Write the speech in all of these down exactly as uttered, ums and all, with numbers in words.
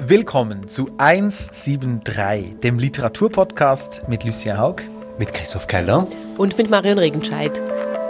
Willkommen zu hundertdreiundsiebzig, dem Literaturpodcast mit Lucien Haug, mit Christoph Keller und mit Marion Regenscheid.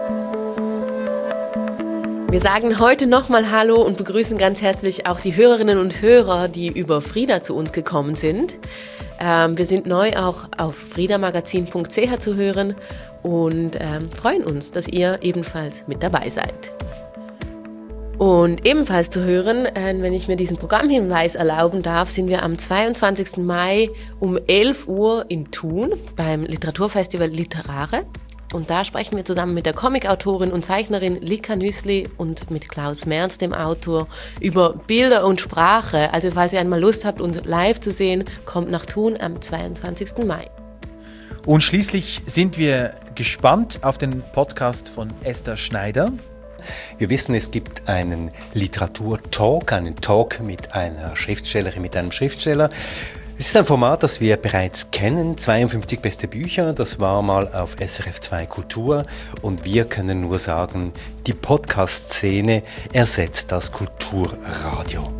Wir sagen heute nochmal Hallo und begrüßen ganz herzlich auch die Hörerinnen und Hörer, die über Frida zu uns gekommen sind. Ähm, wir sind neu auch auf friedamagazin punkt c h zu hören und ähm, freuen uns, dass ihr ebenfalls mit dabei seid. Und ebenfalls zu hören, äh, wenn ich mir diesen Programmhinweis erlauben darf, sind wir am zweiundzwanzigsten Mai um elf Uhr in Thun beim Literaturfestival Literare. Und da sprechen wir zusammen mit der Comicautorin und Zeichnerin Lika Nüßli und mit Klaus Merz, dem Autor, über Bilder und Sprache. Also falls ihr einmal Lust habt, uns live zu sehen, kommt nach Thun am zweiundzwanzigsten Mai. Und schließlich sind wir gespannt auf den Podcast von Esther Schneider. Wir wissen, es gibt einen Literaturtalk, einen Talk mit einer Schriftstellerin, mit einem Schriftsteller. Es ist ein Format, das wir bereits kennen, zweiundfünfzig beste Bücher, das war mal auf S R F zwei Kultur und wir können nur sagen, die Podcast-Szene ersetzt das Kulturradio.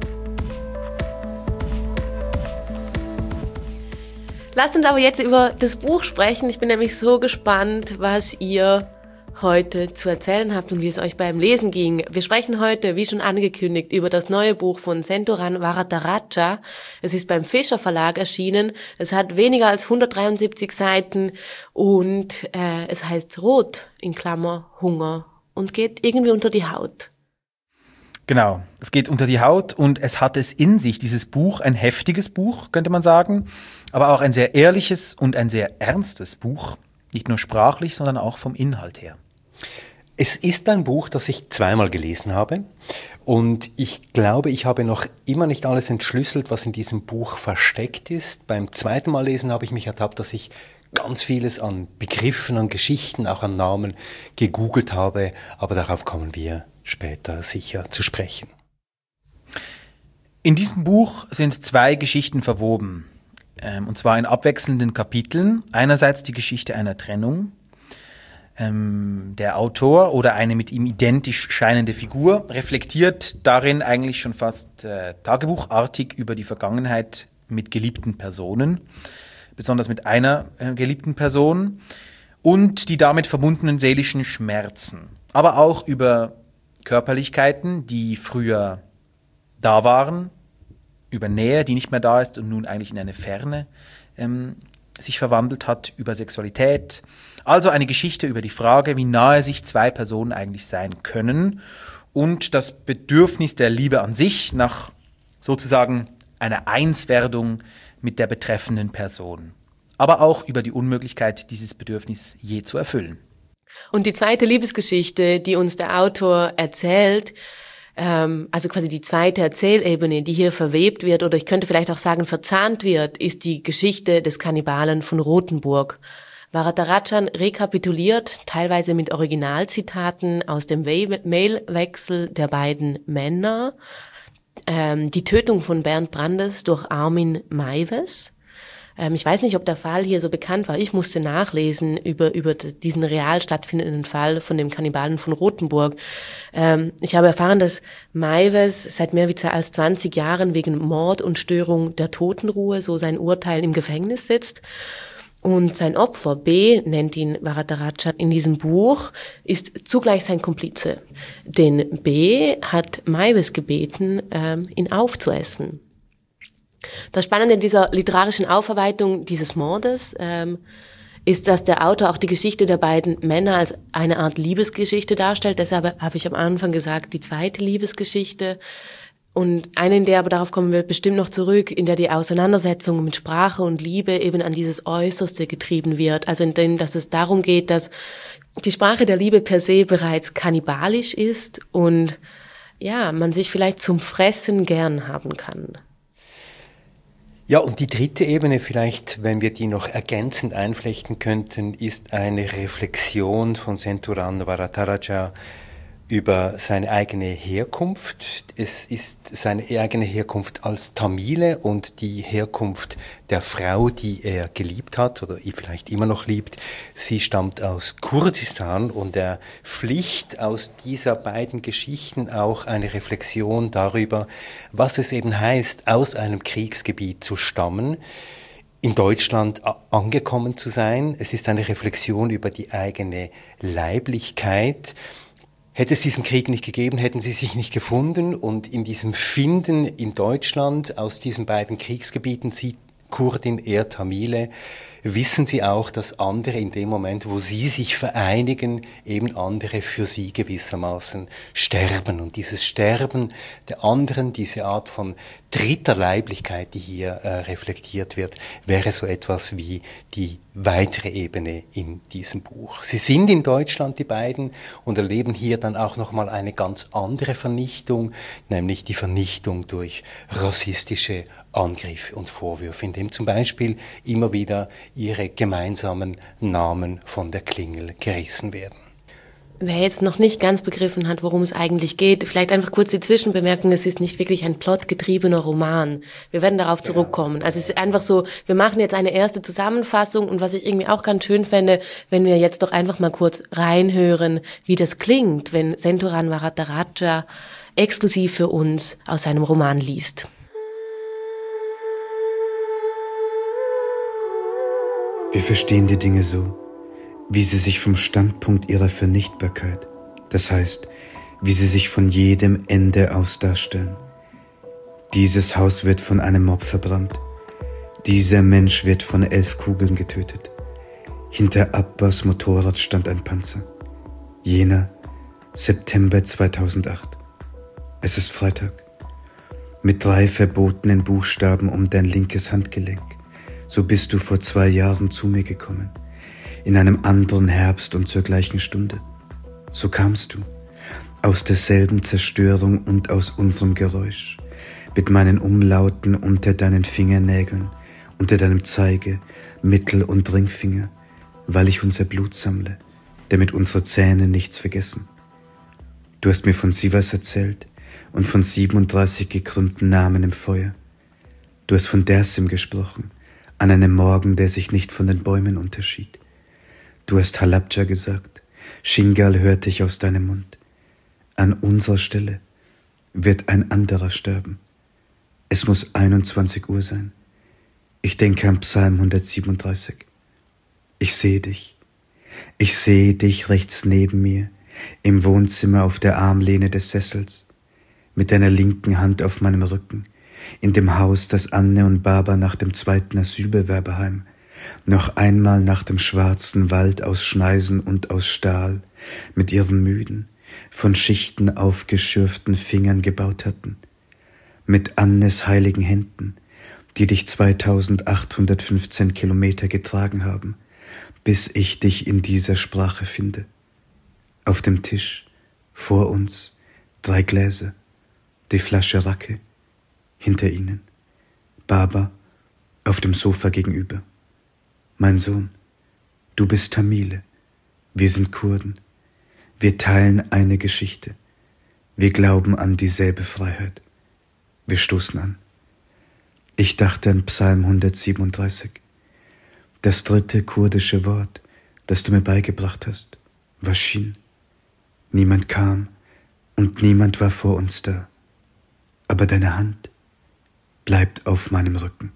Lasst uns aber jetzt über das Buch sprechen. Ich bin nämlich so gespannt, was ihr heute zu erzählen habt und wie es euch beim Lesen ging. Wir sprechen heute, wie schon angekündigt, über das neue Buch von Senthorana Varadaraja. Es ist beim Fischer Verlag erschienen. Es hat weniger als hundertdreiundsiebzig Seiten und äh, es heißt Rot, in Klammer Hunger, und geht irgendwie unter die Haut. Genau, es geht unter die Haut und es hat es in sich, dieses Buch, ein heftiges Buch, könnte man sagen, aber auch ein sehr ehrliches und ein sehr ernstes Buch, nicht nur sprachlich, sondern auch vom Inhalt her. Es ist ein Buch, das ich zweimal gelesen habe und ich glaube, ich habe noch immer nicht alles entschlüsselt, was in diesem Buch versteckt ist. Beim zweiten Mal lesen habe ich mich ertappt, dass ich ganz vieles an Begriffen, an Geschichten, auch an Namen gegoogelt habe, aber darauf kommen wir später sicher zu sprechen. In diesem Buch sind zwei Geschichten verwoben, und zwar in abwechselnden Kapiteln. Einerseits die Geschichte einer Trennung. Der Autor oder eine mit ihm identisch scheinende Figur reflektiert darin eigentlich schon fast äh, tagebuchartig über die Vergangenheit mit geliebten Personen, besonders mit einer äh, geliebten Person und die damit verbundenen seelischen Schmerzen, aber auch über Körperlichkeiten, die früher da waren, über Nähe, die nicht mehr da ist und nun eigentlich in eine Ferne ähm, sich verwandelt hat, über Sexualität. Also eine Geschichte über die Frage, wie nahe sich zwei Personen eigentlich sein können und das Bedürfnis der Liebe an sich nach sozusagen einer Einswerdung mit der betreffenden Person. Aber auch über die Unmöglichkeit, dieses Bedürfnis je zu erfüllen. Und die zweite Liebesgeschichte, die uns der Autor erzählt, ähm, also quasi die zweite Erzählebene, die hier verwebt wird, oder ich könnte vielleicht auch sagen verzahnt wird, ist die Geschichte des Kannibalen von Rothenburg. Varadaraja rekapituliert, teilweise mit Originalzitaten aus dem Mailwechsel der beiden Männer, ähm, die Tötung von Bernd Brandes durch Armin Meiwes. Ähm, ich weiß nicht, ob der Fall hier so bekannt war. Ich musste nachlesen über, über diesen real stattfindenden Fall von dem Kannibalen von Rothenburg. Ähm, ich habe erfahren, dass Meiwes seit mehr als zwanzig Jahren wegen Mord und Störung der Totenruhe, so sein Urteil, im Gefängnis sitzt. Und sein Opfer, B, nennt ihn Varadaraja in diesem Buch, ist zugleich sein Komplize. Denn B hat Meiwes gebeten, ähm, ihn aufzuessen. Das Spannende in dieser literarischen Aufarbeitung dieses Mordes ähm, ist, dass der Autor auch die Geschichte der beiden Männer als eine Art Liebesgeschichte darstellt. Deshalb habe ich am Anfang gesagt, die zweite Liebesgeschichte. Und eine, in der, aber darauf kommen wir bestimmt noch zurück, in der die Auseinandersetzung mit Sprache und Liebe eben an dieses Äußerste getrieben wird. Also in dem, dass es darum geht, dass die Sprache der Liebe per se bereits kannibalisch ist und ja, man sich vielleicht zum Fressen gern haben kann. Ja, und die dritte Ebene vielleicht, wenn wir die noch ergänzend einflechten könnten, ist eine Reflexion von Senthorana Varadaraja über seine eigene Herkunft. Es ist seine eigene Herkunft als Tamile und die Herkunft der Frau, die er geliebt hat oder vielleicht immer noch liebt. Sie stammt aus Kurdistan und er pflicht aus dieser beiden Geschichten auch eine Reflexion darüber, was es eben heißt, aus einem Kriegsgebiet zu stammen, in Deutschland angekommen zu sein. Es ist eine Reflexion über die eigene Leiblichkeit. Hätte es diesen Krieg nicht gegeben, hätten sie sich nicht gefunden und in diesem Finden in Deutschland aus diesen beiden Kriegsgebieten, sie Kurdin, er Tamile, wissen sie auch, dass andere in dem Moment, wo sie sich vereinigen, eben andere für sie gewissermaßen sterben. Und dieses Sterben der anderen, diese Art von dritter Leiblichkeit, die hier äh, reflektiert wird, wäre so etwas wie die weitere Ebene in diesem Buch. Sie sind in Deutschland, die beiden, und erleben hier dann auch nochmal eine ganz andere Vernichtung, nämlich die Vernichtung durch rassistische Angriffe und Vorwürfe, indem zum Beispiel immer wieder ihre gemeinsamen Namen von der Klingel gerissen werden. Wer jetzt noch nicht ganz begriffen hat, worum es eigentlich geht, vielleicht einfach kurz die Zwischenbemerkung, es ist nicht wirklich ein plotgetriebener Roman. Wir werden darauf zurückkommen. Also es ist einfach so, wir machen jetzt eine erste Zusammenfassung und was ich irgendwie auch ganz schön fände, wenn wir jetzt doch einfach mal kurz reinhören, wie das klingt, wenn Senthuran Varadaraja exklusiv für uns aus seinem Roman liest. Wir verstehen die Dinge so, wie sie sich vom Standpunkt ihrer Vernichtbarkeit, das heißt, wie sie sich von jedem Ende aus darstellen. Dieses Haus wird von einem Mob verbrannt. Dieser Mensch wird von elf Kugeln getötet. Hinter Abbas Motorrad stand ein Panzer. Jener September zweitausendacht. Es ist Freitag. Mit drei verbotenen Buchstaben um dein linkes Handgelenk. So bist du vor zwei Jahren zu mir gekommen, in einem anderen Herbst und zur gleichen Stunde. So kamst du, aus derselben Zerstörung und aus unserem Geräusch, mit meinen Umlauten unter deinen Fingernägeln, unter deinem Zeige-, Mittel- und Ringfinger, weil ich unser Blut sammle, damit unsere Zähne nichts vergessen. Du hast mir von Sivas erzählt und von siebenunddreißig gekrümmten Namen im Feuer. Du hast von Dersim gesprochen, an einem Morgen, der sich nicht von den Bäumen unterschied. Du hast Halabja gesagt, Shingal hörte ich aus deinem Mund. An unserer Stelle wird ein anderer sterben. Es muss einundzwanzig Uhr sein. Ich denke an Psalm hundertsiebenunddreißig. Ich sehe dich. Ich sehe dich rechts neben mir, im Wohnzimmer auf der Armlehne des Sessels, mit deiner linken Hand auf meinem Rücken, in dem Haus, das Anne und Baba nach dem zweiten Asylbewerberheim, noch einmal nach dem schwarzen Wald aus Schneisen und aus Stahl, mit ihren müden, von Schichten aufgeschürften Fingern gebaut hatten, mit Annes heiligen Händen, die dich zweitausendachthundertfünfzehn Kilometer getragen haben, bis ich dich in dieser Sprache finde. Auf dem Tisch, vor uns, drei Gläser, die Flasche Rake, hinter ihnen, Baba auf dem Sofa gegenüber. Mein Sohn, du bist Tamile, wir sind Kurden, wir teilen eine Geschichte, wir glauben an dieselbe Freiheit. Wir stoßen an. Ich dachte an Psalm hundertsiebenunddreißig. Das dritte kurdische Wort, das du mir beigebracht hast, war Shin. Niemand kam und niemand war vor uns da, aber deine Hand bleibt auf meinem Rücken.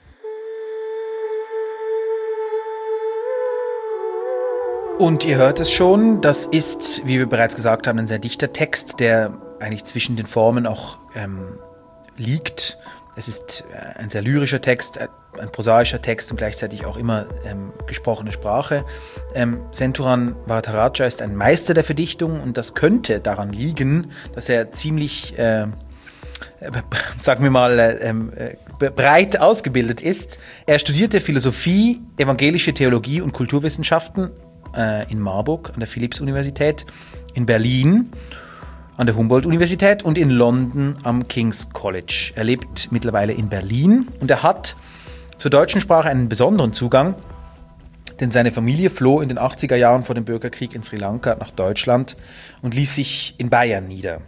Und ihr hört es schon, das ist, wie wir bereits gesagt haben, ein sehr dichter Text, der eigentlich zwischen den Formen auch ähm, liegt. Es ist ein sehr lyrischer Text, ein prosaischer Text und gleichzeitig auch immer ähm, gesprochene Sprache. Ähm, Senthuran Varadaraja ist ein Meister der Verdichtung und das könnte daran liegen, dass er ziemlich äh, sagen wir mal, äh, breit ausgebildet ist. Er studierte Philosophie, evangelische Theologie und Kulturwissenschaften äh, in Marburg an der Philipps-Universität, in Berlin an der Humboldt-Universität und in London am King's College. Er lebt mittlerweile in Berlin und er hat zur deutschen Sprache einen besonderen Zugang. denn seine Familie floh in den achtziger Jahren vor dem Bürgerkrieg in Sri Lanka nach Deutschland und ließ sich in Bayern nieder.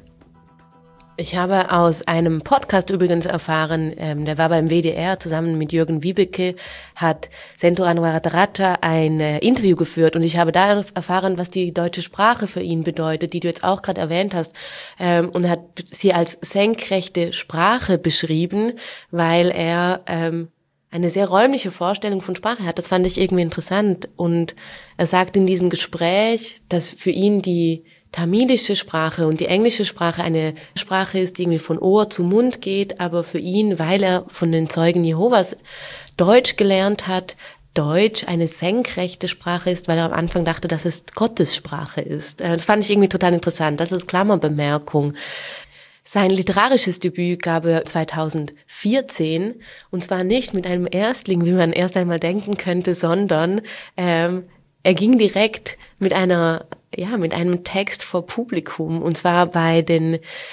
Ich habe aus einem Podcast übrigens erfahren, ähm, der war beim W D R zusammen mit Jürgen Wiebeke, hat Senthoran Varadaraja ein äh, Interview geführt und ich habe da erfahren, was die deutsche Sprache für ihn bedeutet, die du jetzt auch gerade erwähnt hast, ähm, und er hat sie als senkrechte Sprache beschrieben, weil er ähm, eine sehr räumliche Vorstellung von Sprache hat. Das fand ich irgendwie interessant und er sagt in diesem Gespräch, dass für ihn die tamilische Sprache und die englische Sprache eine Sprache ist, die irgendwie von Ohr zu Mund geht, aber für ihn, weil er von den Zeugen Jehovas Deutsch gelernt hat, Deutsch eine senkrechte Sprache ist, weil er am Anfang dachte, dass es Gottes Sprache ist. Das fand ich irgendwie total interessant. Das ist Klammerbemerkung. Sein literarisches Debüt gab er zweitausendvierzehn und zwar nicht mit einem Erstling, wie man erst einmal denken könnte, sondern ähm, er ging direkt mit einer ja, mit einem Text vor Publikum, und zwar bei den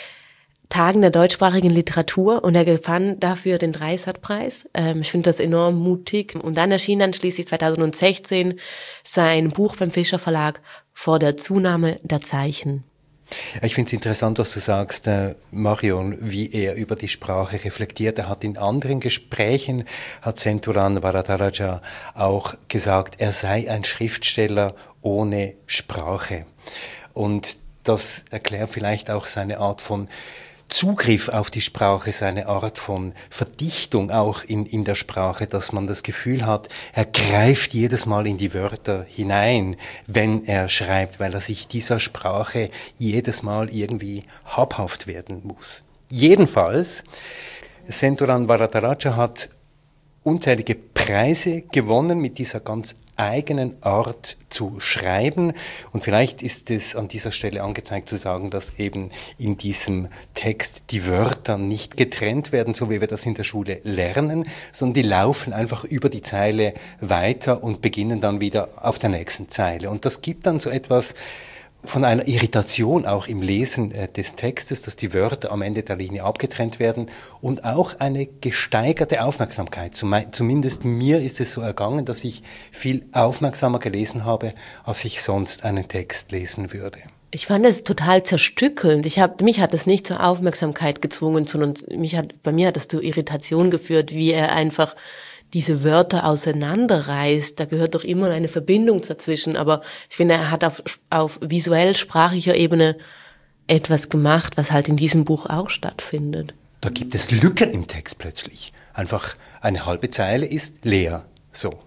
Tagen der deutschsprachigen Literatur, und er gewann dafür den Dreisat-Preis. Ähm, ich finde das enorm mutig. Und dann erschien dann schließlich zweitausendsechzehn sein Buch beim Fischer Verlag Vor der Zunahme der Zeichen. Ich finde es interessant, was du sagst, äh, Marion, wie er über die Sprache reflektiert. Er hat in anderen Gesprächen, hat Senthoran Varadaraja auch gesagt, er sei ein Schriftsteller ohne Sprache. Und das erklärt vielleicht auch seine Art von Zugriff auf die Sprache, seine Art von Verdichtung auch in, in der Sprache, dass man das Gefühl hat, er greift jedes Mal in die Wörter hinein, wenn er schreibt, weil er sich dieser Sprache jedes Mal irgendwie habhaft werden muss. Jedenfalls, Senthoran Varadaraja hat unzählige Preise gewonnen mit dieser ganz eigenen Art zu schreiben. Und vielleicht ist es an dieser Stelle angezeigt zu sagen, dass eben in diesem Text die Wörter nicht getrennt werden, so wie wir das in der Schule lernen, sondern die laufen einfach über die Zeile weiter und beginnen dann wieder auf der nächsten Zeile. Und das gibt dann so etwas von einer Irritation auch im Lesen äh, des Textes, dass die Wörter am Ende der Linie abgetrennt werden, und auch eine gesteigerte Aufmerksamkeit. Zum, zumindest mir ist es so ergangen, dass ich viel aufmerksamer gelesen habe, als ich sonst einen Text lesen würde. Ich fand es total zerstückelnd. Ich hab, mich hat es nicht zur Aufmerksamkeit gezwungen, sondern mich hat, bei mir hat es zu Irritation geführt, wie er einfach diese Wörter auseinanderreißt. Da gehört doch immer eine Verbindung dazwischen. Aber ich finde, er hat auf, auf visuell-sprachlicher Ebene etwas gemacht, was halt in diesem Buch auch stattfindet. Da gibt es Lücken im Text plötzlich. Einfach eine halbe Zeile ist leer. So.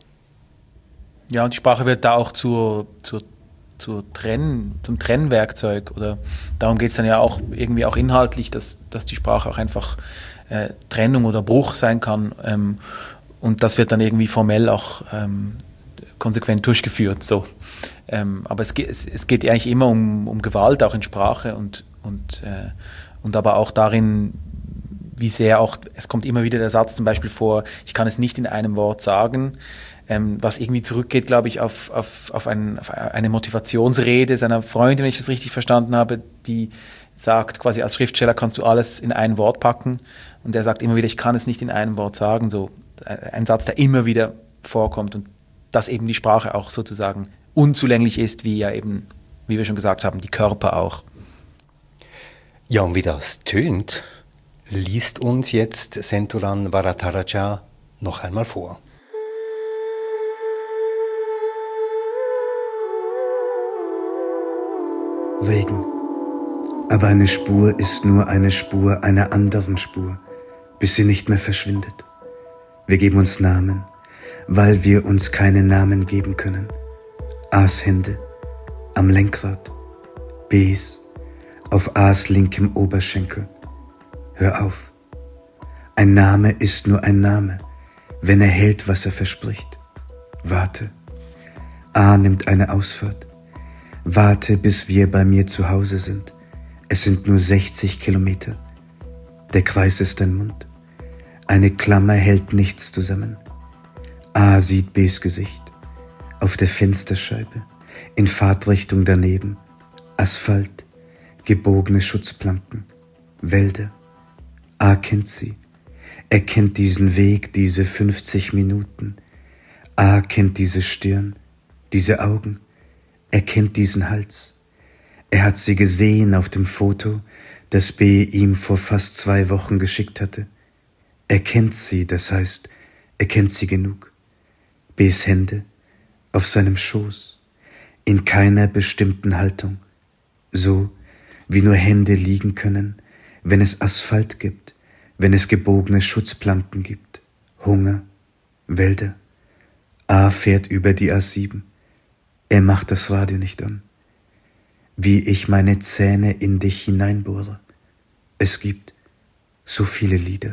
Ja, und die Sprache wird da auch zur, zur, zur Trenn, zum Trennwerkzeug. Oder darum geht es dann ja auch irgendwie auch inhaltlich, dass, dass die Sprache auch einfach äh, Trennung oder Bruch sein kann. Ähm, Und das wird dann irgendwie formell auch ähm, konsequent durchgeführt. So. Ähm, aber es geht, es, es geht eigentlich immer um, um Gewalt, auch in Sprache und, und, äh, und aber auch darin, wie sehr auch, es kommt immer wieder der Satz zum Beispiel vor, ich kann es nicht in einem Wort sagen, ähm, was irgendwie zurückgeht, glaube ich, auf, auf, auf, ein, auf eine Motivationsrede seiner Freundin, wenn ich das richtig verstanden habe, die sagt, quasi als Schriftsteller kannst du alles in ein Wort packen, und er sagt immer wieder, ich kann es nicht in einem Wort sagen, so. Ein Satz, der immer wieder vorkommt, und dass eben die Sprache auch sozusagen unzulänglich ist, wie ja eben, wie wir schon gesagt haben, die Körper auch. Ja, und wie das tönt, liest uns jetzt Senthoran Varadaraja noch einmal vor. Regen. Aber eine Spur ist nur eine Spur einer anderen Spur, bis sie nicht mehr verschwindet. Wir geben uns Namen, weil wir uns keine Namen geben können. A's Hände am Lenkrad, B's auf A's linkem Oberschenkel. Hör auf. Ein Name ist nur ein Name, wenn er hält, was er verspricht. Warte. A nimmt eine Ausfahrt. Warte, bis wir bei mir zu Hause sind. Es sind nur sechzig Kilometer. Der Kreis ist ein Mund. Eine Klammer hält nichts zusammen. A sieht B's Gesicht. Auf der Fensterscheibe. In Fahrtrichtung daneben. Asphalt. Gebogene Schutzplanken. Wälder. A kennt sie. Er kennt diesen Weg, diese fünfzig Minuten. A kennt diese Stirn, diese Augen, er kennt diesen Hals. Er hat sie gesehen auf dem Foto, das B ihm vor fast zwei Wochen geschickt hatte. Er kennt sie, das heißt, er kennt sie genug. B's Hände auf seinem Schoß, in keiner bestimmten Haltung, so wie nur Hände liegen können, wenn es Asphalt gibt, wenn es gebogene Schutzplanken gibt, Hunger, Wälder. A fährt über die A sieben. Er macht das Radio nicht an. Wie ich meine Zähne in dich hineinbohre. Es gibt so viele Lieder.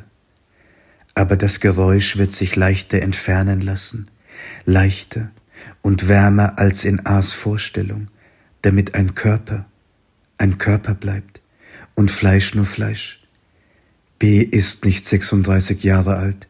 Aber das Geräusch wird sich leichter entfernen lassen, leichter und wärmer als in A's Vorstellung, damit ein Körper, ein Körper bleibt und Fleisch nur Fleisch. B ist nicht sechsunddreißig Jahre alt.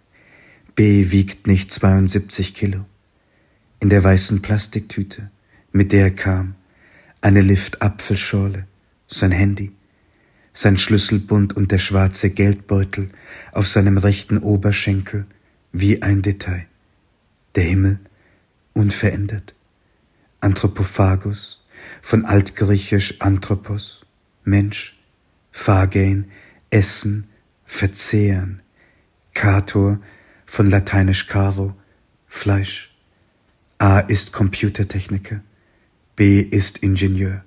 B wiegt nicht zweiundsiebzig Kilo. In der weißen Plastiktüte, mit der er kam, eine Lift-Apfelschorle, sein Handy, sein Schlüsselbund und der schwarze Geldbeutel auf seinem rechten Oberschenkel wie ein Detail. Der Himmel unverändert. Anthropophagus, von altgriechisch Anthropos, Mensch, Phagein, Essen, Verzehren, Kator, von lateinisch caro, Fleisch. A ist Computertechniker, B ist Ingenieur.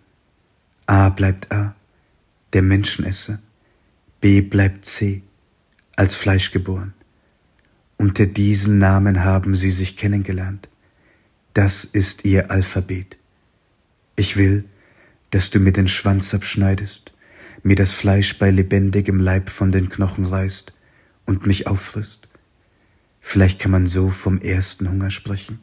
A bleibt A, der Menschenesser. B bleibt C, als Fleisch geboren. Unter diesen Namen haben sie sich kennengelernt. Das ist ihr Alphabet. Ich will, dass du mir den Schwanz abschneidest, mir das Fleisch bei lebendigem Leib von den Knochen reißt und mich auffrisst. Vielleicht kann man so vom ersten Hunger sprechen.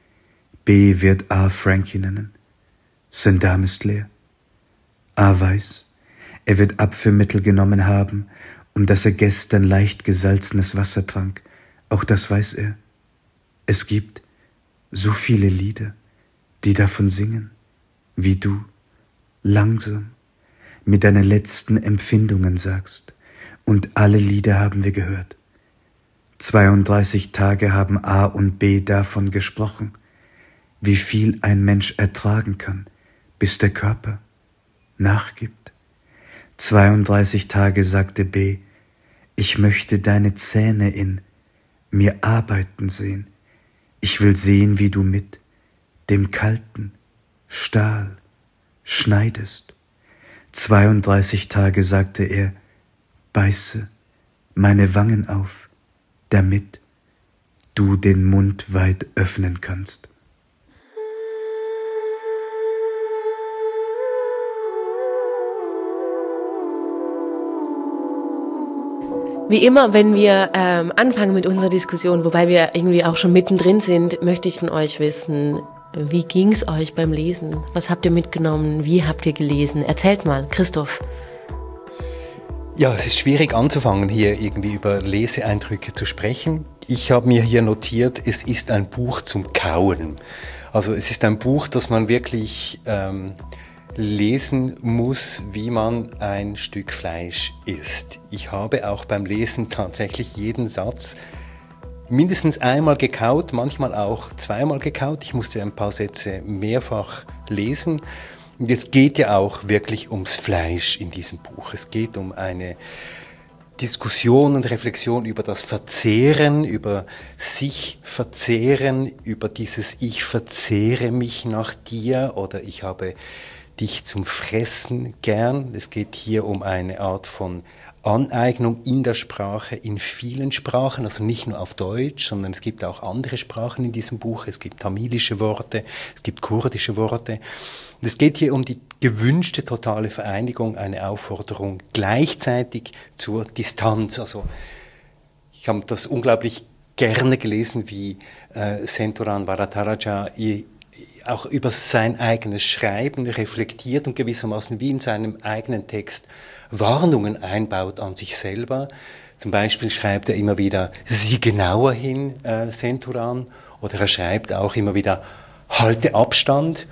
B wird A Frankie nennen. Sein Darm ist leer. A weiß, er wird Abführmittel genommen haben und dass er gestern leicht gesalzenes Wasser trank. Auch das weiß er. Es gibt so viele Lieder, die davon singen, wie du, langsam, mit deinen letzten Empfindungen sagst. Und alle Lieder haben wir gehört. zweiunddreißig Tage haben A und B davon gesprochen, wie viel ein Mensch ertragen kann, bis der Körper nachgibt. zweiunddreißig Tage sagte B, ich möchte deine Zähne in mir arbeiten sehen. Ich will sehen, wie du mit dem kalten Stahl schneidest. zweiunddreißig Tage sagte er, beiße meine Wangen auf, damit du den Mund weit öffnen kannst. Wie immer, wenn wir ähm, anfangen mit unserer Diskussion, wobei wir irgendwie auch schon mittendrin sind, möchte ich von euch wissen, wie ging's euch beim Lesen? Was habt ihr mitgenommen? Wie habt ihr gelesen? Erzählt mal, Christoph. Ja, es ist schwierig anzufangen, hier irgendwie über Leseeindrücke zu sprechen. Ich habe mir hier notiert, es ist ein Buch zum Kauen. Also es ist ein Buch, das man wirklich ähm, lesen muss, wie man ein Stück Fleisch isst. Ich habe auch beim Lesen tatsächlich jeden Satz mindestens einmal gekaut, manchmal auch zweimal gekaut. Ich musste ein paar Sätze mehrfach lesen. Und es geht ja auch wirklich ums Fleisch in diesem Buch. Es geht um eine Diskussion und Reflexion über das Verzehren, über sich verzehren, über dieses Ich verzehre mich nach dir oder ich habe dich zum Fressen gern. Es geht hier um eine Art von Aneignung in der Sprache, in vielen Sprachen, also nicht nur auf Deutsch, sondern es gibt auch andere Sprachen in diesem Buch. Es gibt tamilische Worte, es gibt kurdische Worte. Und es geht hier um die gewünschte totale Vereinigung, eine Aufforderung gleichzeitig zur Distanz. Also ich habe das unglaublich gerne gelesen, wie äh, Senthoran Varadaraja auch über sein eigenes Schreiben reflektiert und gewissermaßen wie in seinem eigenen Text Warnungen einbaut an sich selber. Zum Beispiel schreibt er immer wieder, sieh genauer hin, äh, Senthoran, oder er schreibt auch immer wieder, halte Abstand.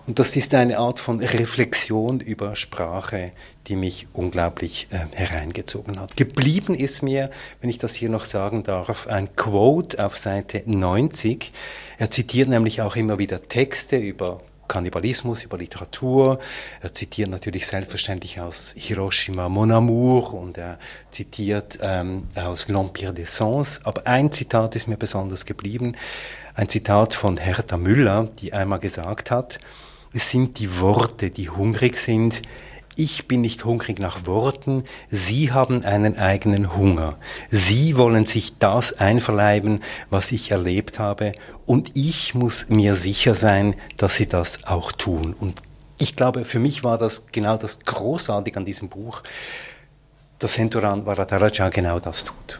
Und das ist eine Art von Reflexion über Sprache, die mich unglaublich äh, hereingezogen hat. Geblieben ist mir, wenn ich das hier noch sagen darf, ein Quote auf Seite neunzig. Er zitiert nämlich auch immer wieder Texte über Kannibalismus, über Literatur. Er zitiert natürlich selbstverständlich aus Hiroshima Mon Amour und er zitiert ähm, aus L'Empire des Sens. Aber ein Zitat ist mir besonders geblieben. Ein Zitat von Hertha Müller, die einmal gesagt hat, es sind die Worte, die hungrig sind. Ich bin nicht hungrig nach Worten, Sie haben einen eigenen Hunger. Sie wollen sich das einverleiben, was ich erlebt habe, und ich muss mir sicher sein, dass Sie das auch tun. Und ich glaube, für mich war das genau das Großartige an diesem Buch, dass Senthoran Varadaraja genau das tut.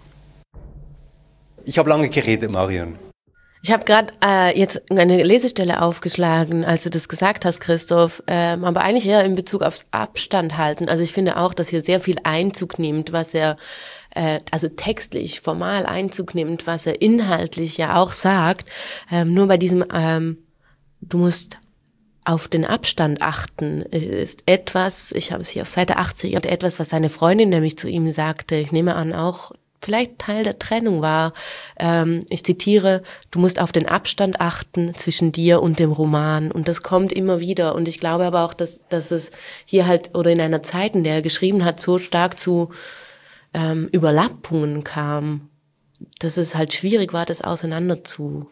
Ich habe lange geredet, Marion. Ich habe gerade äh, jetzt eine Lesestelle aufgeschlagen, als du das gesagt hast, Christoph, ähm, aber eigentlich eher in Bezug aufs Abstand halten. Also ich finde auch, dass hier sehr viel Einzug nimmt, was er, äh, also textlich, formal Einzug nimmt, was er inhaltlich ja auch sagt. Ähm, nur bei diesem, ähm, du musst auf den Abstand achten, ist etwas, ich habe es hier auf Seite achtzig, und etwas, was seine Freundin nämlich zu ihm sagte, ich nehme an auch, vielleicht Teil der Trennung war. Ähm, ich zitiere, du musst auf den Abstand achten zwischen dir und dem Roman. Und das kommt immer wieder. Und ich glaube aber auch, dass, dass es hier halt, oder in einer Zeit, in der er geschrieben hat, so stark zu ähm, Überlappungen kam, dass es halt schwierig war, das auseinander zu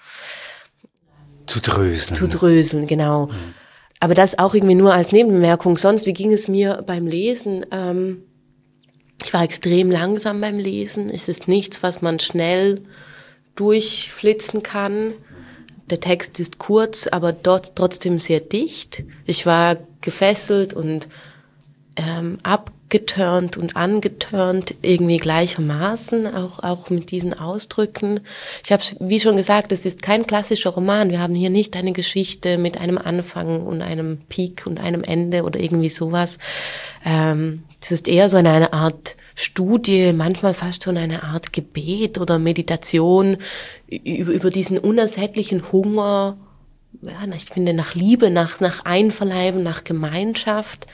zu dröseln. Zu dröseln, genau. Mhm. Aber das auch irgendwie nur als Nebenbemerkung. Sonst, wie ging es mir beim Lesen? Ähm, Ich war extrem langsam beim Lesen. Es ist nichts, was man schnell durchflitzen kann. Der Text ist kurz, aber dort trotzdem sehr dicht. Ich war gefesselt und ähm, abgeturnt und angeturnt, irgendwie gleichermaßen, auch, auch mit diesen Ausdrücken. Ich habe, wie schon gesagt, es ist kein klassischer Roman. Wir haben hier nicht eine Geschichte mit einem Anfang und einem Peak und einem Ende oder irgendwie sowas. Ähm, es ist eher so eine Art Studie, manchmal fast schon eine Art Gebet oder Meditation über, über diesen unersättlichen Hunger, ja, ich finde, nach Liebe, nach, nach Einverleiben, nach Gemeinschaft.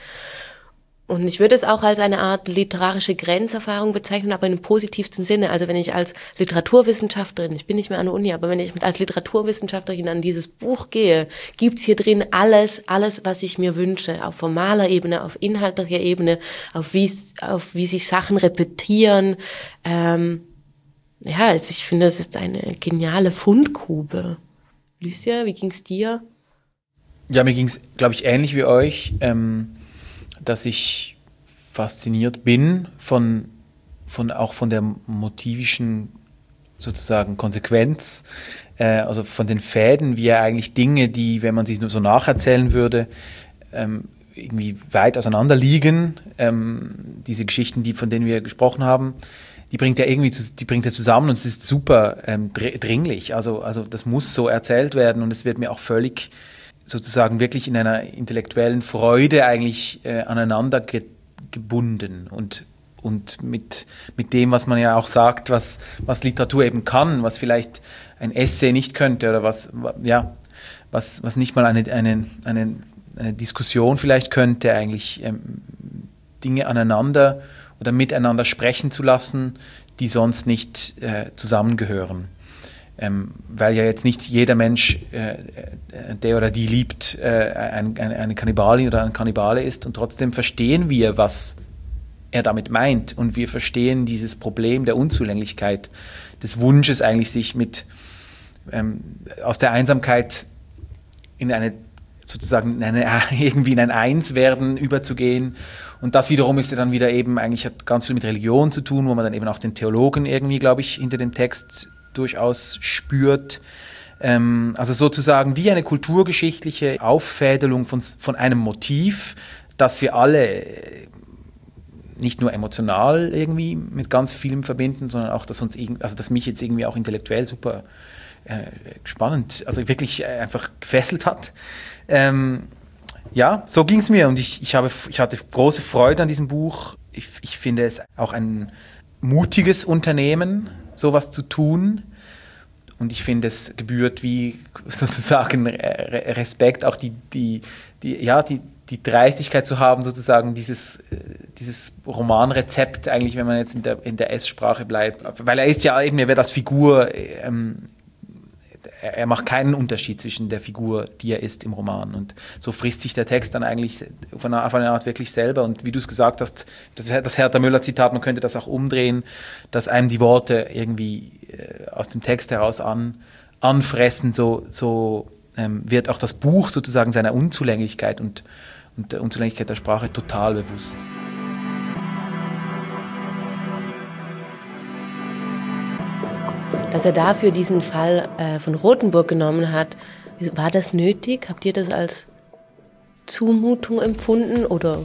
Und ich würde es auch als eine Art literarische Grenzerfahrung bezeichnen, aber im positivsten Sinne. Also wenn ich als Literaturwissenschaftlerin, ich bin nicht mehr an der Uni, aber wenn ich als Literaturwissenschaftlerin an dieses Buch gehe, gibt's hier drin alles, alles, was ich mir wünsche, auf formaler Ebene, auf inhaltlicher Ebene, auf wie, auf wie sich Sachen repetieren. Ähm, ja, ich finde, es ist eine geniale Fundgrube. Lucia, wie ging's dir? Ja, mir ging's, glaube ich, ähnlich wie euch. Ähm dass ich fasziniert bin von, von auch von der motivischen sozusagen Konsequenz, äh, also von den Fäden, wie er eigentlich Dinge, die, wenn man sie nur so nacherzählen würde, ähm, irgendwie weit auseinander liegen, ähm, diese Geschichten, die, von denen wir gesprochen haben, die bringt er irgendwie zu, die bringt er zusammen und es ist super ähm, dringlich. Also, also das muss so erzählt werden und es wird mir auch völlig sozusagen wirklich in einer intellektuellen Freude eigentlich äh, aneinander ge- gebunden und, und mit, mit dem, was man ja auch sagt, was, was Literatur eben kann, was vielleicht ein Essay nicht könnte oder was, ja, was, was nicht mal eine, eine, eine, eine Diskussion vielleicht könnte, eigentlich ähm, Dinge aneinander oder miteinander sprechen zu lassen, die sonst nicht äh, zusammengehören. Ähm, weil ja jetzt nicht jeder Mensch, äh, der oder die liebt, äh, ein, eine, eine Kannibalin oder ein Kannibale ist und trotzdem verstehen wir, was er damit meint und wir verstehen dieses Problem der Unzulänglichkeit, des Wunsches eigentlich sich mit ähm, aus der Einsamkeit in eine sozusagen in eine, irgendwie in ein Einswerden überzugehen und das wiederum ist ja dann wieder eben eigentlich hat ganz viel mit Religion zu tun, wo man dann eben auch den Theologen irgendwie, glaube ich, hinter dem Text durchaus spürt. Ähm, also sozusagen wie eine kulturgeschichtliche Auffädelung von, von einem Motiv, das wir alle nicht nur emotional irgendwie mit ganz vielem verbinden, sondern auch, dass uns also dass mich jetzt irgendwie auch intellektuell super äh, spannend, also wirklich äh, einfach gefesselt hat. Ähm, ja, so ging es mir und ich, ich, habe, ich hatte große Freude an diesem Buch. Ich, ich finde es auch ein mutiges Unternehmen, sowas zu tun und ich finde, es gebührt wie sozusagen Respekt, auch die, die, die, ja, die, die Dreistigkeit zu haben, sozusagen dieses, dieses Romanrezept eigentlich, wenn man jetzt in der, in der S-Sprache bleibt. Weil er ist ja eben, er wird als Figur, ähm, er macht keinen Unterschied zwischen der Figur, die er ist im Roman. Und so frisst sich der Text dann eigentlich auf eine, auf eine Art wirklich selber. Und wie du es gesagt hast, das, das Hertha Müller-Zitat, man könnte das auch umdrehen, dass einem die Worte irgendwie äh, aus dem Text heraus an, anfressen. So, so ähm, wird auch das Buch sozusagen seiner Unzulänglichkeit und, und der Unzulänglichkeit der Sprache total bewusst. Dass er dafür diesen Fall äh, von Rothenburg genommen hat, war das nötig? Habt ihr das als Zumutung empfunden oder?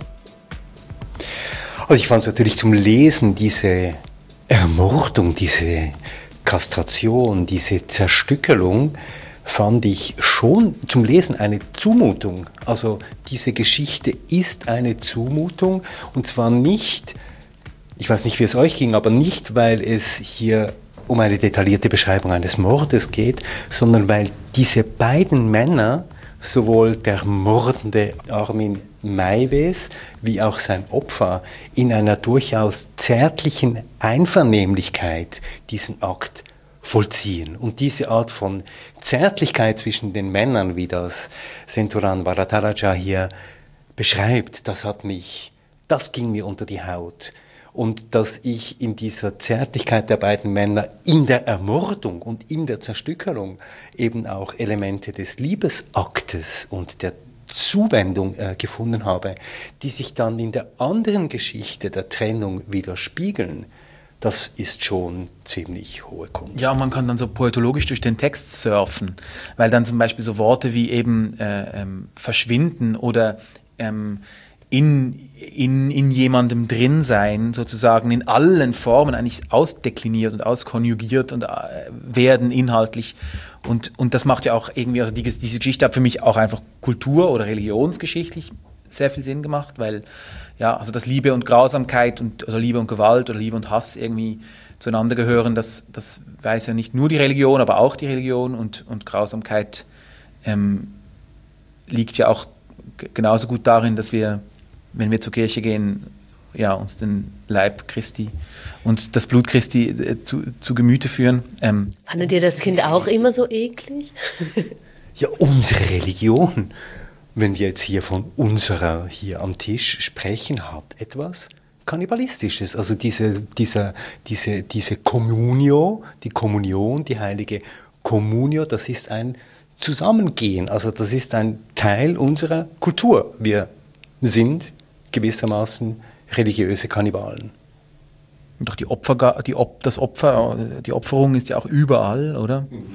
Also ich fand es natürlich zum Lesen diese Ermordung, diese Kastration, diese Zerstückelung, fand ich schon zum Lesen eine Zumutung. Also diese Geschichte ist eine Zumutung und zwar nicht, ich weiß nicht, wie es euch ging, aber nicht, weil es hier um eine detaillierte Beschreibung eines Mordes geht, sondern weil diese beiden Männer, sowohl der mordende Armin Meiwes wie auch sein Opfer, in einer durchaus zärtlichen Einvernehmlichkeit diesen Akt vollziehen. Und diese Art von Zärtlichkeit zwischen den Männern, wie das Senthuran Varadaraja hier beschreibt, das hat mich, das ging mir unter die Haut. Und dass ich in dieser Zärtlichkeit der beiden Männer, in der Ermordung und in der Zerstückelung eben auch Elemente des Liebesaktes und der Zuwendung äh, gefunden habe, die sich dann in der anderen Geschichte der Trennung widerspiegeln, das ist schon ziemlich hohe Kunst. Ja, man kann dann so poetologisch durch den Text surfen, weil dann zum Beispiel so Worte wie eben äh, ähm, verschwinden oder ähm, in, in, in jemandem drin sein, sozusagen in allen Formen eigentlich ausdekliniert und auskonjugiert und äh, werden inhaltlich. Und, und das macht ja auch irgendwie, also die, diese Geschichte hat für mich auch einfach kultur- oder religionsgeschichtlich sehr viel Sinn gemacht, weil ja, also dass Liebe und Grausamkeit und, oder Liebe und Gewalt oder Liebe und Hass irgendwie zueinander gehören, das, das weiß ja nicht nur die Religion, aber auch die Religion und, und Grausamkeit ähm, liegt ja auch g- genauso gut darin, dass wir, wenn wir zur Kirche gehen, ja, uns den Leib Christi und das Blut Christi äh, zu, zu Gemüte führen. Ähm, Fandet ihr das Kind auch immer so eklig? Ja, unsere Religion, wenn wir jetzt hier von unserer hier am Tisch sprechen, hat etwas Kannibalistisches. Also diese, diese, diese, diese Communio, die Kommunion, die heilige Communio, das ist ein Zusammengehen. Also das ist ein Teil unserer Kultur. Wir sind gewissermaßen religiöse Kannibalen. Und auch die Opfer, die Op, das Opfer, die Opferung ist ja auch überall, oder? Mhm.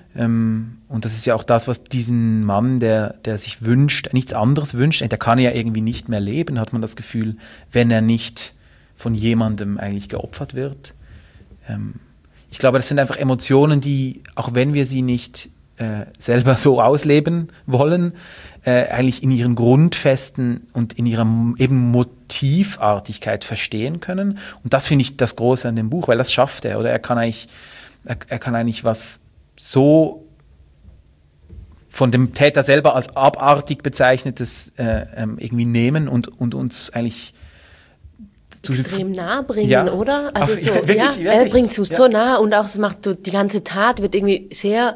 Ähm, und das ist ja auch das, was diesen Mann, der, der sich wünscht, nichts anderes wünscht, der kann ja irgendwie nicht mehr leben, hat man das Gefühl, wenn er nicht von jemandem eigentlich geopfert wird. Ähm, ich glaube, das sind einfach Emotionen, die, auch wenn wir sie nicht äh, selber so ausleben wollen, äh, eigentlich in ihren Grundfesten und in ihrer eben Motivartigkeit verstehen können. Und das finde ich das Große an dem Buch, weil das schafft er, oder? Er kann eigentlich, er, er kann eigentlich was so von dem Täter selber als abartig bezeichnetes äh, ähm, irgendwie nehmen und, und uns eigentlich extrem nah bringen, ja. oder? Also Ach, so, ja, wirklich, ja, wirklich. er bringt es ja. so nah und auch es macht so, die ganze Tat wird irgendwie sehr,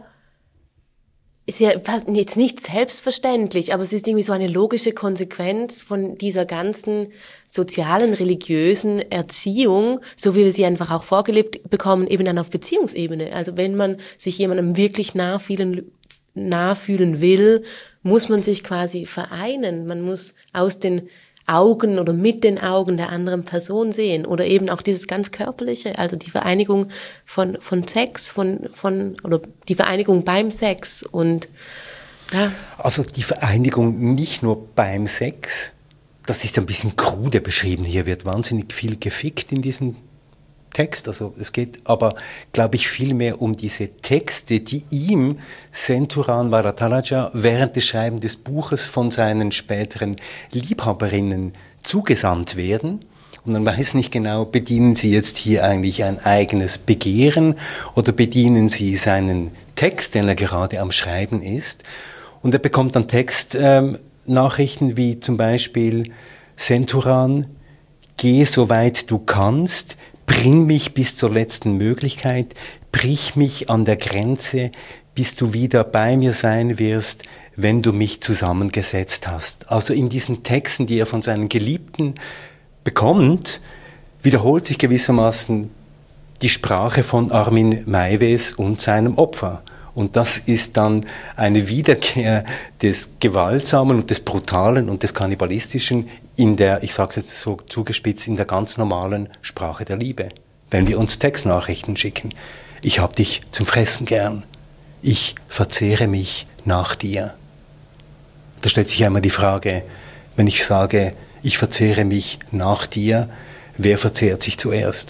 sehr, jetzt nicht selbstverständlich, aber es ist irgendwie so eine logische Konsequenz von dieser ganzen sozialen, religiösen Erziehung, so wie wir sie einfach auch vorgelebt bekommen, eben dann auf Beziehungsebene. Also wenn man sich jemandem wirklich nah fühlen, nah fühlen will, muss man sich quasi vereinen. Man muss aus den Augen oder mit den Augen der anderen Person sehen oder eben auch dieses ganz Körperliche, also die Vereinigung von von Sex, von von oder die Vereinigung beim Sex und ja. Also die Vereinigung nicht nur beim Sex, das ist ein bisschen krude beschrieben. Hier wird wahnsinnig viel gefickt in diesem Text. Also es geht aber, glaube ich, viel mehr um diese Texte, die ihm Senthuran Varadaraja während des Schreibens des Buches von seinen späteren Liebhaberinnen zugesandt werden und man weiß nicht genau, bedienen Sie jetzt hier eigentlich ein eigenes Begehren oder bedienen Sie seinen Text, den er gerade am Schreiben ist. Und er bekommt dann Textnachrichten ähm, wie zum Beispiel: Senturan, geh so weit du kannst, bring mich bis zur letzten Möglichkeit, brich mich an der Grenze, bis du wieder bei mir sein wirst, wenn du mich zusammengesetzt hast. Also in diesen Texten, die er von seinen Geliebten bekommt, wiederholt sich gewissermaßen die Sprache von Armin Meiwes und seinem Opfer. Und das ist dann eine Wiederkehr des Gewaltsamen und des Brutalen und des Kannibalistischen in der, ich sage es jetzt so zugespitzt, in der ganz normalen Sprache der Liebe. Wenn wir uns Textnachrichten schicken: Ich hab dich zum Fressen gern, ich verzehre mich nach dir. Da stellt sich einmal die Frage, wenn ich sage, ich verzehre mich nach dir, wer verzehrt sich zuerst?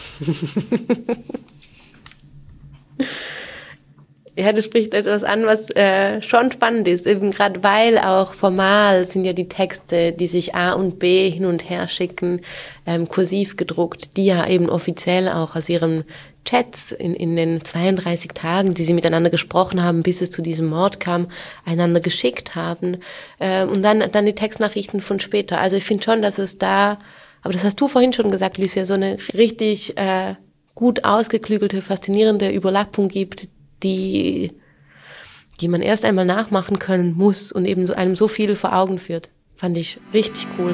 Ja, du sprichst etwas an, was äh, schon spannend ist, eben gerade weil auch formal sind ja die Texte, die sich A und B hin und her schicken, ähm, kursiv gedruckt, die ja eben offiziell auch aus ihren Chats in, in den zweiunddreißig Tagen, die sie miteinander gesprochen haben, bis es zu diesem Mord kam, einander geschickt haben. Äh, und dann, dann die Textnachrichten von später. Also ich finde schon, dass es da, aber das hast du vorhin schon gesagt, Lucia, so eine richtig äh, gut ausgeklügelte, faszinierende Überlappung gibt, die, die man erst einmal nachmachen können muss und eben so einem so viel vor Augen führt. Fand ich richtig cool.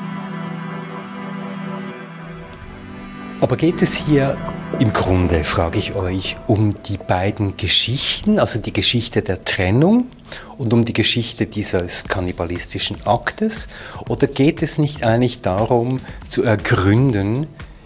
Aber geht es hier im Grunde, frage ich euch, um die beiden Geschichten, also die Geschichte der Trennung und um die Geschichte dieses kannibalistischen Aktes? Oder geht es nicht eigentlich darum, zu ergründen,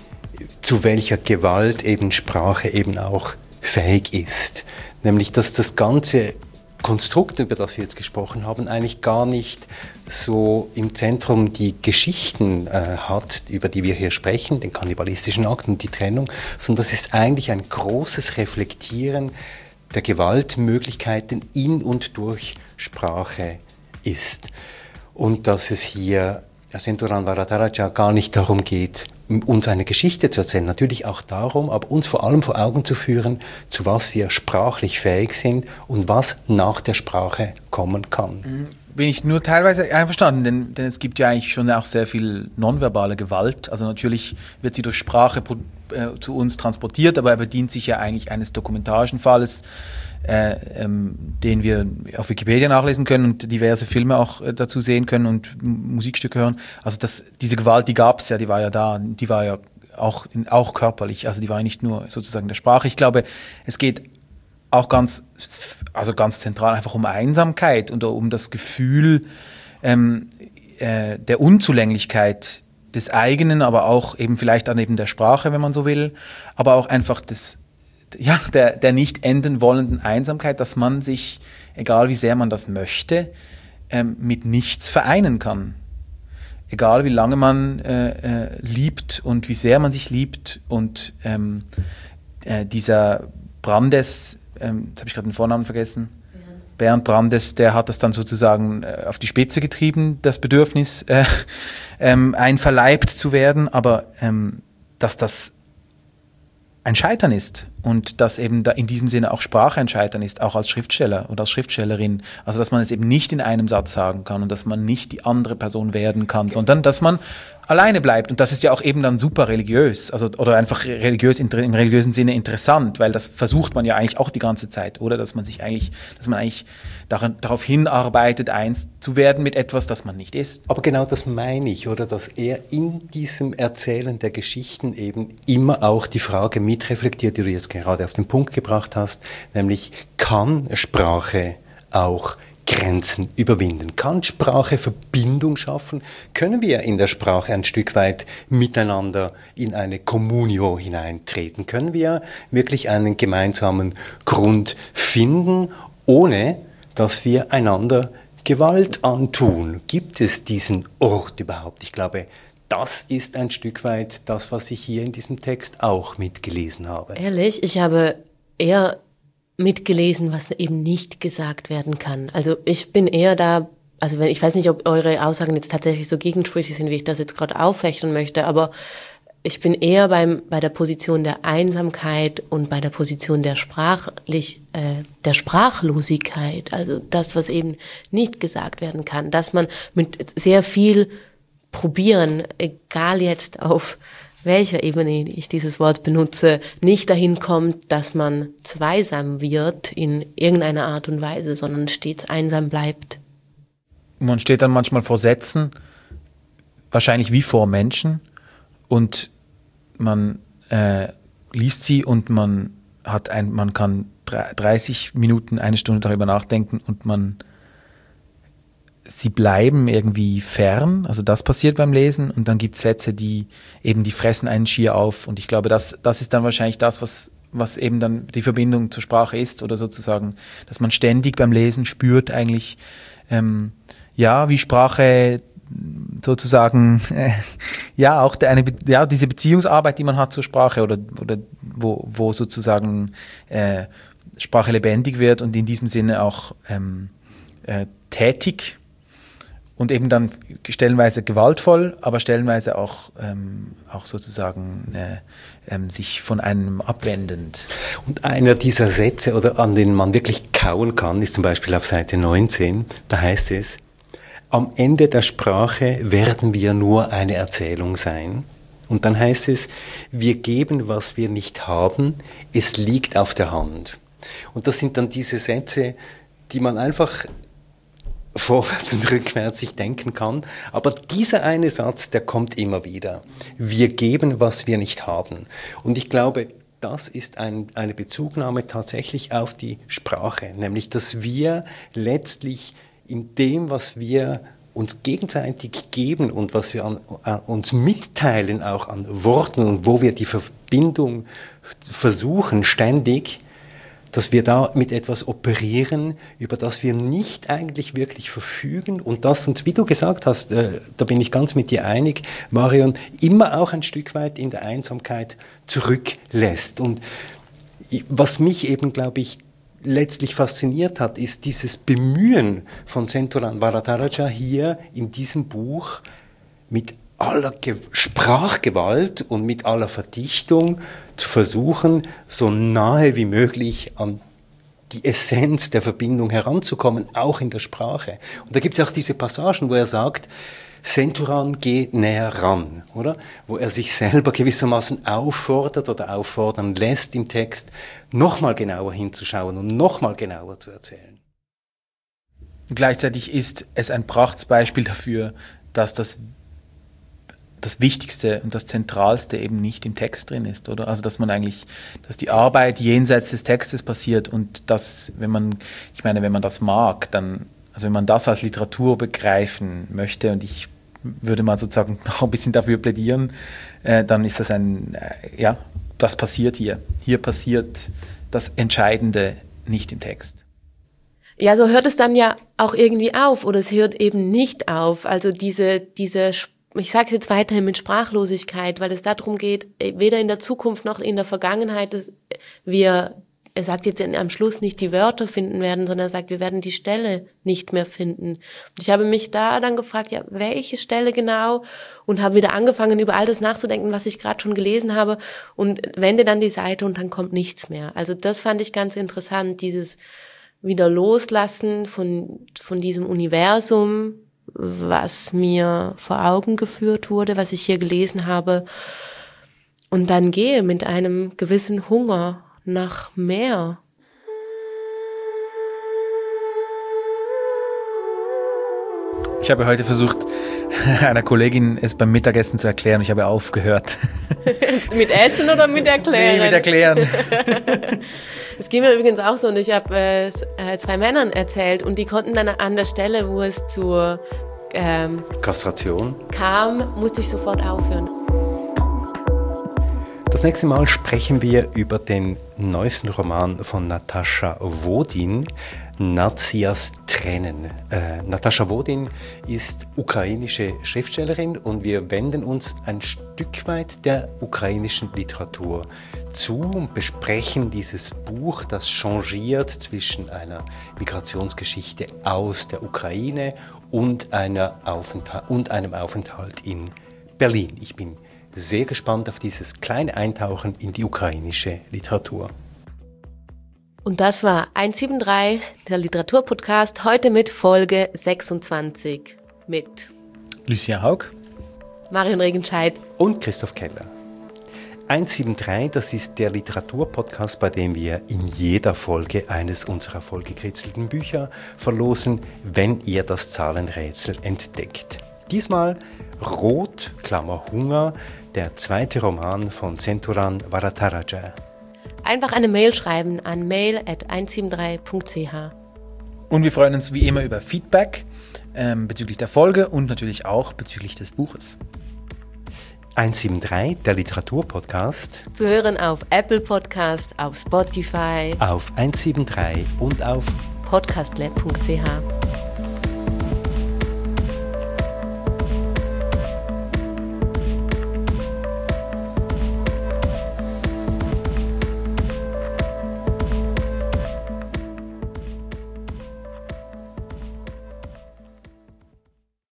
zu welcher Gewalt eben Sprache eben auch fähig ist? Nämlich, dass das ganze Konstrukt, über das wir jetzt gesprochen haben, eigentlich gar nicht so im Zentrum die Geschichten äh, hat, über die wir hier sprechen, den kannibalistischen Akt und die Trennung, sondern das ist eigentlich ein großes Reflektieren der Gewaltmöglichkeiten in und durch Sprache ist. Und dass es hier Senturan Varadaraja gar nicht darum geht, uns eine Geschichte zu erzählen, natürlich auch darum, aber uns vor allem vor Augen zu führen, zu was wir sprachlich fähig sind und was nach der Sprache kommen kann. Bin ich nur teilweise einverstanden, denn, denn es gibt ja eigentlich schon auch sehr viel nonverbale Gewalt. Also natürlich wird sie durch Sprache äh, zu uns transportiert, aber er bedient sich ja eigentlich eines dokumentarischen Falles, Äh, ähm, den wir auf Wikipedia nachlesen können und diverse Filme auch äh, dazu sehen können und M- Musikstücke hören. Also das, diese Gewalt, die gab es ja, die war ja da, die war ja auch, auch körperlich, also die war ja nicht nur sozusagen der Sprache. Ich glaube, es geht auch ganz, also ganz zentral einfach um Einsamkeit und um das Gefühl ähm, äh, der Unzulänglichkeit des eigenen, aber auch eben vielleicht an eben der Sprache, wenn man so will, aber auch einfach des ja, der, der nicht enden wollenden Einsamkeit, dass man sich, egal wie sehr man das möchte, ähm, mit nichts vereinen kann. Egal wie lange man äh, äh, liebt und wie sehr man sich liebt. Und ähm, äh, dieser Brandes, ähm, jetzt habe ich gerade den Vornamen vergessen, Bernd. Bernd Brandes, der hat das dann sozusagen äh, auf die Spitze getrieben, das Bedürfnis, äh, ähm, einverleibt zu werden, aber ähm, dass das ein Scheitern ist und dass eben da in diesem Sinne auch Sprache ein Scheitern ist, auch als Schriftsteller oder als Schriftstellerin. Also dass man es eben nicht in einem Satz sagen kann und dass man nicht die andere Person werden kann, sondern dass man alleine bleibt. Und das ist ja auch eben dann super religiös, also oder einfach religiös im religiösen Sinne interessant, weil das versucht man ja eigentlich auch die ganze Zeit, oder? Dass man sich eigentlich, dass man eigentlich daran, darauf hinarbeitet, eins zu werden mit etwas, das man nicht ist. Aber genau das meine ich, oder? Dass er in diesem Erzählen der Geschichten eben immer auch die Frage mitreflektiert, die du jetzt gerade auf den Punkt gebracht hast, nämlich kann Sprache auch Grenzen überwinden? Kann Sprache Verbindung schaffen? Können wir in der Sprache ein Stück weit miteinander in eine Communio hineintreten? Können wir wirklich einen gemeinsamen Grund finden, ohne dass wir einander Gewalt antun? Gibt es diesen Ort überhaupt? Ich glaube, das ist ein Stück weit das, was ich hier in diesem Text auch mitgelesen habe. Ehrlich, ich habe eher mitgelesen, was eben nicht gesagt werden kann. Also ich bin eher da also wenn, ich weiß nicht, ob eure Aussagen jetzt tatsächlich so gegensprüchlich sind, wie ich das jetzt gerade aufrechnen möchte, aber ich bin eher beim, bei der Position der Einsamkeit und bei der Position der, Sprachlich, äh, der Sprachlosigkeit, also das, was eben nicht gesagt werden kann, dass man mit sehr viel Probieren, egal jetzt auf welcher Ebene ich dieses Wort benutze, nicht dahin kommt, dass man zweisam wird in irgendeiner Art und Weise, sondern stets einsam bleibt. Man steht dann manchmal vor Sätzen, wahrscheinlich wie vor Menschen, und man äh, liest sie und man hat ein, man kann dreißig Minuten, eine Stunde darüber nachdenken und man sie bleiben irgendwie fern, also das passiert beim Lesen, und dann gibt es Sätze, die eben, die fressen einen schier auf, und ich glaube, das, das ist dann wahrscheinlich das, was, was eben dann die Verbindung zur Sprache ist, oder sozusagen, dass man ständig beim Lesen spürt eigentlich, ähm, ja, wie Sprache sozusagen, äh, ja, auch der, eine, ja, diese Beziehungsarbeit, die man hat zur Sprache, oder, oder wo, wo sozusagen äh, Sprache lebendig wird und in diesem Sinne auch ähm, äh, tätig. Und eben dann stellenweise gewaltvoll, aber stellenweise auch, ähm, auch sozusagen äh, ähm, sich von einem abwendend. Und einer dieser Sätze, oder an denen man wirklich kauen kann, ist zum Beispiel auf Seite neunzehn. Da heißt es: Am Ende der Sprache werden wir nur eine Erzählung sein. Und dann heißt es: Wir geben, was wir nicht haben. Es liegt auf der Hand. Und das sind dann diese Sätze, die man einfach vorwärts und rückwärts sich denken kann. Aber dieser eine Satz, der kommt immer wieder. Wir geben, was wir nicht haben. Und ich glaube, das ist ein, eine Bezugnahme tatsächlich auf die Sprache. Nämlich, dass wir letztlich in dem, was wir uns gegenseitig geben und was wir an, an uns mitteilen, auch an Worten, und wo wir die Verbindung versuchen ständig, dass wir da mit etwas operieren, über das wir nicht eigentlich wirklich verfügen, und das uns, wie du gesagt hast, äh, da bin ich ganz mit dir einig, Marion, immer auch ein Stück weit in der Einsamkeit zurücklässt. Und was mich eben, glaube ich, letztlich fasziniert hat, ist dieses Bemühen von Senthoran Varadaraja hier in diesem Buch mit aller Ge- Sprachgewalt und mit aller Verdichtung zu versuchen, so nahe wie möglich an die Essenz der Verbindung heranzukommen, auch in der Sprache. Und da gibt es auch diese Passagen, wo er sagt, Senthoran, geh näher ran, oder? Wo er sich selber gewissermaßen auffordert oder auffordern lässt im Text, nochmal genauer hinzuschauen und nochmal genauer zu erzählen. Gleichzeitig ist es ein Prachtbeispiel dafür, dass das das Wichtigste und das Zentralste eben nicht im Text drin ist, oder? Also, dass man eigentlich, dass die Arbeit jenseits des Textes passiert, und dass, wenn man, ich meine, wenn man das mag, dann, also wenn man das als Literatur begreifen möchte, und ich würde mal sozusagen noch ein bisschen dafür plädieren, äh, dann ist das ein, äh, ja, das passiert hier. Hier passiert das Entscheidende nicht im Text. Ja, so hört es dann ja auch irgendwie auf, oder es hört eben nicht auf. Also diese, diese, ich sage es jetzt weiterhin mit Sprachlosigkeit, weil es darum geht, weder in der Zukunft noch in der Vergangenheit, dass wir, er sagt jetzt am Schluss, nicht die Wörter finden werden, sondern er sagt, wir werden die Stelle nicht mehr finden. Und ich habe mich da dann gefragt, ja, welche Stelle genau? Und habe wieder angefangen, über all das nachzudenken, was ich gerade schon gelesen habe, und wende dann die Seite und dann kommt nichts mehr. Also das fand ich ganz interessant, dieses wieder Loslassen von, von diesem Universum, was mir vor Augen geführt wurde, was ich hier gelesen habe, und dann gehe mit einem gewissen Hunger nach mehr. Ich habe heute versucht, einer Kollegin es beim Mittagessen zu erklären, ich habe aufgehört. Mit Essen oder mit Erklären? Nee, mit Erklären. Das ging mir übrigens auch so, und ich habe äh, zwei Männern erzählt, und die konnten dann an der Stelle, wo es zur ähm, Kastration kam, musste ich sofort aufhören. Das nächste Mal sprechen wir über den neuesten Roman von Natascha Wodin, Nadzias Tränen. Äh, Natascha Wodin ist ukrainische Schriftstellerin, und wir wenden uns ein Stück weit der ukrainischen Literatur zu und besprechen dieses Buch, das changiert zwischen einer Migrationsgeschichte aus der Ukraine und, einer Aufenthalt, und einem Aufenthalt in Berlin. Ich bin sehr gespannt auf dieses kleine Eintauchen in die ukrainische Literatur. Und das war hundertdreiundsiebzig, der Literaturpodcast, heute mit Folge sechsundzwanzig mit Lucia Haug, Marion Regenscheid und Christoph Keller. hundertdreiundsiebzig, das ist der Literaturpodcast, bei dem wir in jeder Folge eines unserer vollgekritzelten Bücher verlosen, wenn ihr das Zahlenrätsel entdeckt. Diesmal Rot, Klammer Hunger, der zweite Roman von Senturan Varadaraja. Einfach eine Mail schreiben an mail at hundertdreiundsiebzig punkt c h. Und wir freuen uns wie immer über Feedback ähm, bezüglich der Folge und natürlich auch bezüglich des Buches. hundertdreiundsiebzig, der Literaturpodcast. Zu hören auf Apple Podcast, auf Spotify, auf hundertdreiundsiebzig und auf podcastlab punkt c h.